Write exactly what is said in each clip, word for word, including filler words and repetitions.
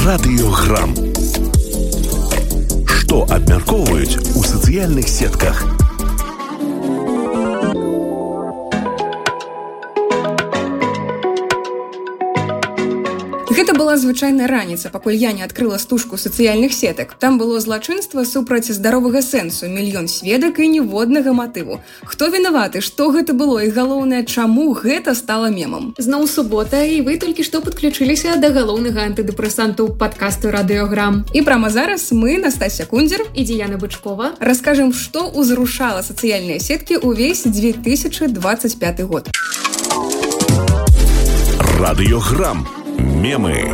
Радыёграм. Што абмяркоўваюць у сацыяльных сетках? Гэта была звычайная раніца, пакуль я не адкрыла стужку сацыяльных сетак. Там было злачынства супраць здаровага сэнсу, мільён сведак і ніводнага матыву. Хто вінаваты, што гэта было і, галоўнае, чаму гэта стала мемам? Зноў субота, і вы толькі што падключыліся да галоўнага антыдэпрэсанту падкасту «Радыёграм». І прямо зараз мы, Настасья Кундзер і Діяна Бычкова, раскажам, што ўзрушала сацыяльныя сеткі ўвесь две тысячи двадцать пятый год. Радыёграм. Мемы.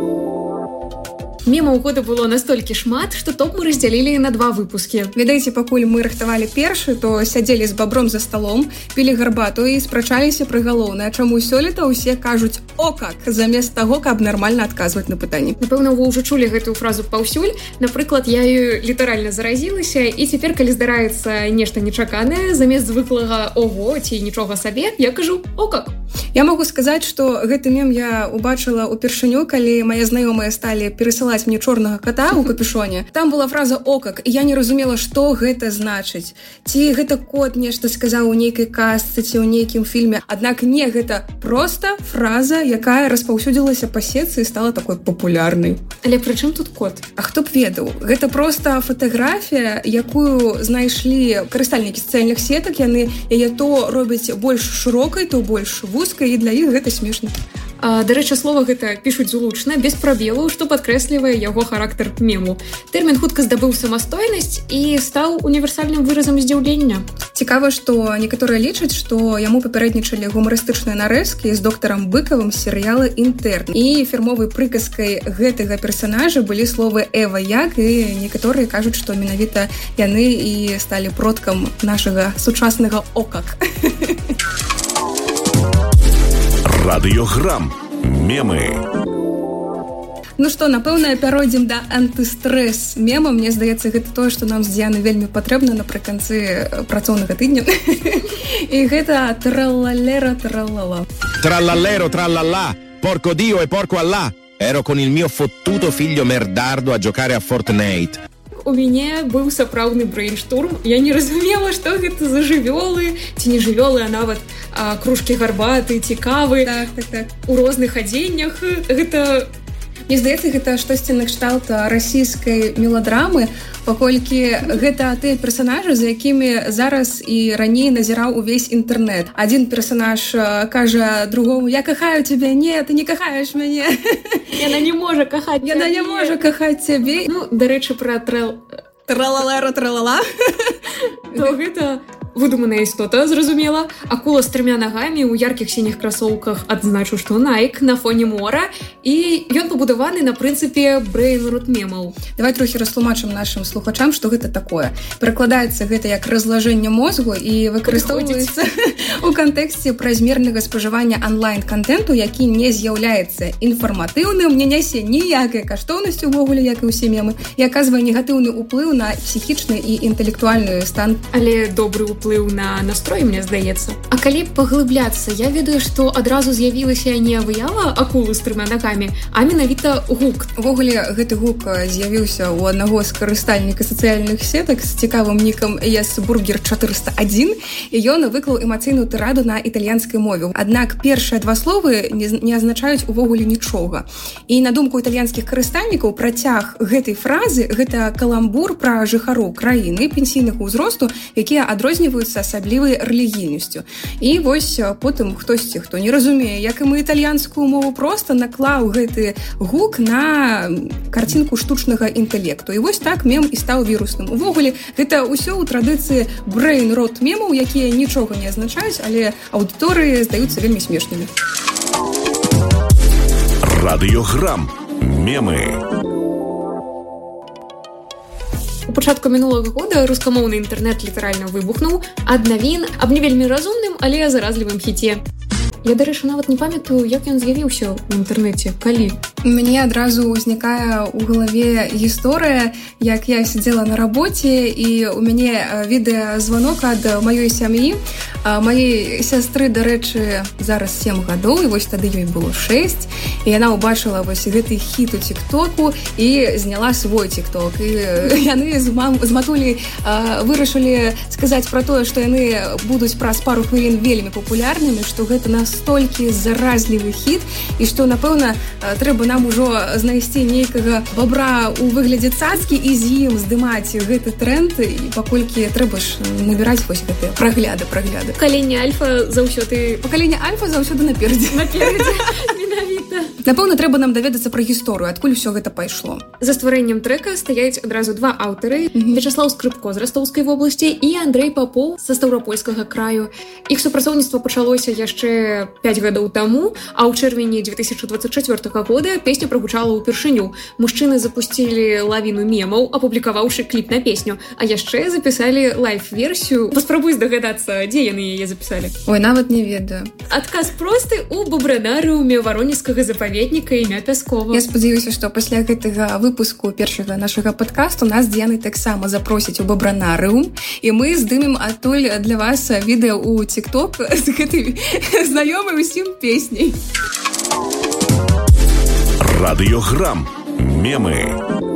Мемаў года было настолькі шмат, што топ мы раздзялілі на два выпускі. Ведаеце, пакуль мы рыхтавалі першы, то сядзелі з бабром за сталом, пілі гарбату і спрачаліся пра галоўнае, чаму сёлета ўсе кажуць «о как», замест таго, каб нармальна адказваць на пытанні. Напэўна, вы ўжо чулі гэтую фразу паўсюль. Напрыклад, я ёю літаральна заразілася, і цяпер, калі здараецца нешта нечаканае, замест звыклага «ого» ці нічога сабе, я кажу «о как». Я могу сказаць, што гэты мем я убачыла ўпершыню, калі мае знаёмыя сталі перасылаць мне чорнага кота ў капюшоне. Там была фраза «о как», і я не разумела, што гэта значыць. Ці гэта кот нешта сказаў у нейкай казцы, ці ў нейкім фільме. Аднак не, гэта проста фраза, якая распаўсюдзілася па сетцы і стала такой папулярнай. Але пры чым тут кот? А хто б ведаў? Гэта проста фатаграфія, якую знайшлі карыстальнікі сацыяльных сетак. Яны яе то робяць больш шырокай, то больш вузкай, і для іх гэта смешна. А, дарэчы, слова гэта пішуць злучна, без прабелаў, што падкрэслівае яго характар мему. Тэрмін хутка здабыў самастойнасць і стаў універсальным выразам здзіўлення. Цікава, што некаторыя лічаць, што яму папярэднічалі гумарыстычныя нарэзкі з доктарам Быкавым з серыяла «Інтэрн». І фірмовай прыказкай гэтага персанажа былі словы «Эва як», і некаторыя кажуць, што менавіта яны і сталі продкам нашага сучаснага «о как». Радыёграм. Мемы. Ну што, напэўна, пяройдзем да антыстрэс мема. Мне здаецца, гэта тое, што нам з Діянай вельмі патрэбна напрыканцы працоўнага тыдня. І гэта тралалера тралала. Trallallero trallallà, porco Dio e porco Allah. Ero con il mio fottuto figlio merdardo a giocare a Fortnite. У мяне быў сапраўдны брейнштурм. Я не разумела, што гэта за жывёлы, ці не жывёлы, а нават а, кружкі гарбаты, ці кавы. Так, так, так. У розных адзеннях. Гэта... Мне здаецца, гэта штосьці накшталт расійскай меладрамы, паколькі гэта тыя персанажы, за якімі зараз і раней назіраў увесь інтэрнэт. Адзін персанаж кажа другому «Я кахаю цябе». «Не, ты не кахаеш мяне». Яна не можа кахаць Яна не можа кахаць цябе. Ну, дарэчы, пра трэл... Тралалера тралала. То гэта... выдуманая істота, зразумела. Акула з трымя нагамі ў яркіх сініх красоўках, адзначу, што Nike на фоне мора, і ён пабудаваны на прынцыпе брейн-рот мемаў. Давай трохі растлумачым нашым слухачам, што гэта такое. Перакладаецца гэта як разлажэнне мозгу і выкарыстоўваецца у кантэксце празмернага спажывання онлайн-кантэнту, які не з'яўляецца інфарматыўным, не нясе ніякай каштоўнасці ўвогуле, як і ўсе мемы, і аказвае негатыўны ўплыў на псіхічны і інтэлектуальны стан. Але добры ўплыў уплыў на настрой, мне здаецца. А калі паглыбляцца, я ведаю, што адразу з'явілася не выява акулы з трыма нагамі, а менавіта гук. Увогуле, гэты гук з'явіўся ў аднаго з карыстальніка сацыяльных сетак з цікавым нікам Есбургер чатырыста адзін, і ён выклаў эмацыйную тыраду на італьянскай мове. Аднак першыя два словы не, не азначаюць увогуле нічога. І на думку італьянскіх карыстальнікаў, працяг гэтай фразы – гэта каламбур пра жыхароў краіны пенсійнага ўзросту, якія адрозніваюцца асаблівай рэлігійнасцю. І вось потым хтосьці, хто не разумее, як і мы італьянскую мову, проста наклаў гэты гук на карцінку штучнага інтэлекту. І вось так мем і стаў вірусным. Увогуле, гэта ўсё ў традыцыі брейн-рот мемаў, якія нічога не азначаюць, але аўдыторыі здаюцца вельмі смешнымі. Радыёграм. Мемы. У пачатку мінулага года рускамоўны інтэрнэт літаральна выбухнуў ад навін аб не вельмі разумным, але заразлівым хіце. Я, дарэчы, нават не памятаю, як ён з'явіўся ў інтэрнэце, калі. У мяне адразу ўзнікае ў галаве гісторыя, як я сидзела на рабоце, і у мяне відэазванок ад маёй сям'і. Маёй сястры, дарэчы, зараз сем гадоў, і вось тады ёй было шэсць, і яна ўбачыла вось гэты хіт у тиктоку і зняла свой тикток. І яны з, мам, з матулей вырашылі сказаць пра тое, што яны будуць праз пару хвілін вельмі папулярнымі, што гэта настолькі заразлівы хіт, і што, напэўна, трэба нам ужо знайсці нейкага бабра ў выглядзе цацкі і з ім здымаць гэты тренд, і паколькі трэба ж набіраць вось гэтыя прагляды, прагляды. Пакаленне альфа заўсёды... Пакаленне альфа заўсёды наперадзе. Наперадзе, менавіта. Напэўна, трэба нам даведацца пра гісторыю, адкуль усё гэта пайшло. За стварэннем трэка стаяць адразу два аўтары. Mm-hmm. Вячаслаў Скрыпко з Растоўскай вобласці і Андрэй Папоў са Стаўрапольскага краю. Іх супрацоўніцтва пачалося яшчэ пяць гадоў таму, а ў чэрвені две тысячы двадцать чацвёртага года песня прагучала ўпершыню. Мужчыны запусцілі лавіну мемаў, апублікаваўшы кліп на песню, а яшчэ запісалі лайв-версію. Паспрабуй здагадацца, дзе яны яе запісалі. Ой, нават не ведаю. Адказ просты ў бабранарыуме Варонежскага запаведніка імя Пяскова. Я спадзяюся, што пасля гэтага выпуску першага нашага падкасту нас з Діянай таксама запросяць у бабранарыум, і мы здымем адтуль для вас відэо ў тикток з гэтай знаёмай усім песняй. Радыёграм. Мемы.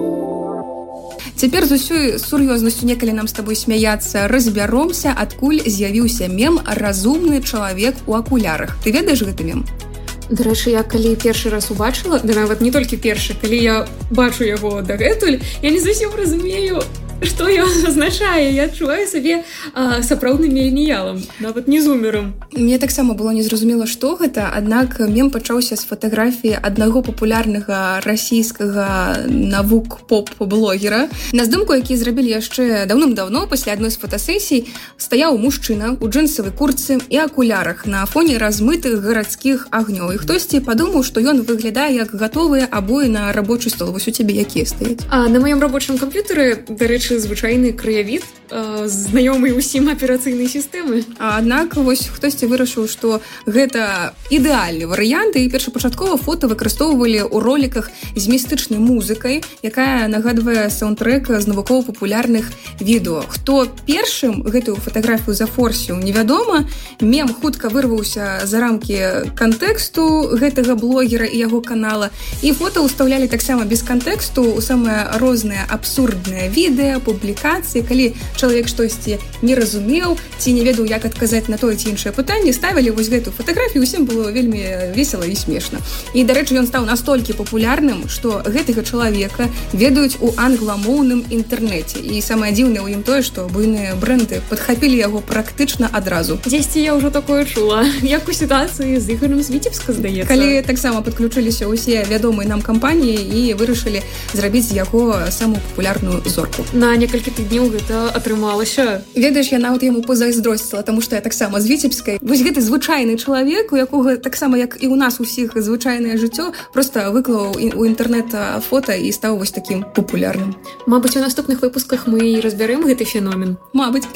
Цяпер з усёй сур'ёзнасцю, некалі нам з табой смяяцца, разбяромся, адкуль з'явіўся мем «Разумны чалавек у акулярах». Ты ведаеш гэты мем? Дарэчы, я калі першы раз убачыла, да нават не толькі першы, калі я бачу яго дагэтуль, я не зусім разумею, што ён азначае. Я адчуваю сабе а, сапраўдным міленіялам, нават не зумерам. Мне таксама было незразумела, што гэта, аднак мем пачаўся з фатаграфіі аднаго папулярнага расійскага навук-поп-блогера. На здымку, які зрабілі яшчэ даўным-даўно, пасля адной з фотасесій, стаяў мужчына ў джинсавай куртцы і акулярах на фоне размытых гарадскіх агнёў. І хтосьці падумаў, што ён выглядае як гатовыя абоі на рабочы стол. Вось у цябе якія стаяць? А на маём рабочым камп'ютары, дарэчы, звычайны краявід, э, знаёмы ўсім аперацыйнай сістэмы. Аднак вось хтосьці вырашыў, што гэта ідэальны варыянт, і першапачаткова фота выкарыстоўвалі ў роліках з містычнай музыкай, якая нагадвае саундтрэк з навукова-папулярных відэо. Хто першым гэтую фатаграфію зафорсіў, невядома. Мем хутка вырваўся за рамкі кантэксту гэтага блогера і яго канала, і фота ўстаўлялі таксама без кантэксту ў самыя розныя абсурдныя відэа, публікацыі, калі чалавек штосьці не разумеў ці не ведаў, як адказаць на тое ці іншае пытанне, ставілі вось гэтую фатаграфію, усім было вельмі весела і смешна. І, дарэчы, ён стаў настолькі папулярным, што гэтага чалавека ведаюць у англамоўным інтэрнэце. І самае дзіўнае ў ім тое, што буйныя брэнды падхапілі яго практычна адразу. Дзесьці я ўжо такое чула, як у сітуацыі з Ігорем з Віцебска, здаецца. Калі таксама падключыліся ўсе вядомыя нам кампаніі і вырашылі зрабіць з яго самую папулярную зорку. На некалькі тыдняў гэта атрымалася. Ведаеш, я нават яму пазайздросціла, таму што я таксама з Віцебскай. Вось гэты звычайны чалавек, у якога таксама, як і ў нас усіх звычайнае жыццё, проста выклаў у інтэрнэт фота і стаў вось такім папулярным. Мабыць, у наступных выпусках мы і разбярэм гэты феномен. Мабыць.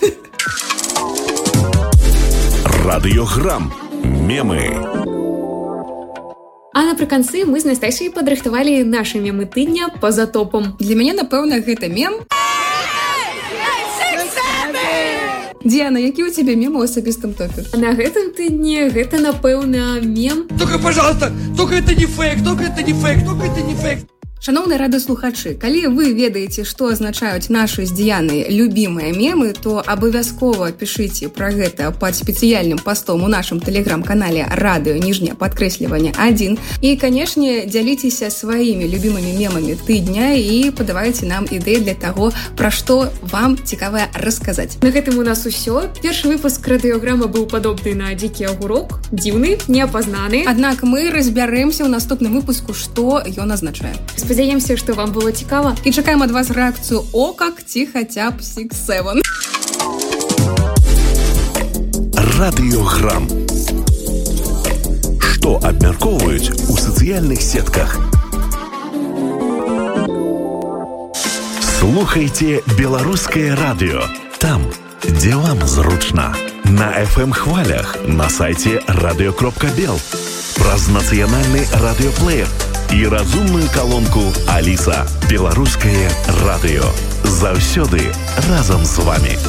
Радыёграм. Мемы. А напрыканцы мы з Настасіяй падрыхтавалі нашы мемы тыдня па-за топам. Для мяне, напэўна, гэта мем. Діана, які ў цябе мем у асабістым топе? На гэтым тыдні гэта, напэўна, мем. Только, пожалуйста, только это не фейк, только это не фейк, только это не фейк. Шаноўныя радыёслухачы, калі вы ведаеце, што азначаюць нашы з Діянай любімыя мемы, то абавязкова пішыце пра гэта пад спецыяльным пастом у нашым тэлеграм-канале радыё ніжняе падкрэсліванне адзін. І, канешне, дзяліцеся сваімі любімымі мемамі тыдня і падавайце нам ідэі для таго, пра што вам цікава расказаць. На гэтым у нас усё. Першы выпуск радыёграма быў падобны на дзікі агурок, дзіўны, неапазнаны. Аднак мы разбярэмся ў наступным выпуску, што ён азначае. Спадзяемся, што вам было цікава. І чакаем ад вас рэакцыю «О, как» ці хаця б сікс севен. Радыёграм. Што абмяркоўваюць у сацыяльных сетках? Слухайце беларускае радыё там, дзе вам зручна. На эф эм-хвалях, на сайце радыё кропка бел, праз нацыянальны радыёплеер, і разумную калонку Аліса. Беларускае радыё. Заўсёды разам з вами.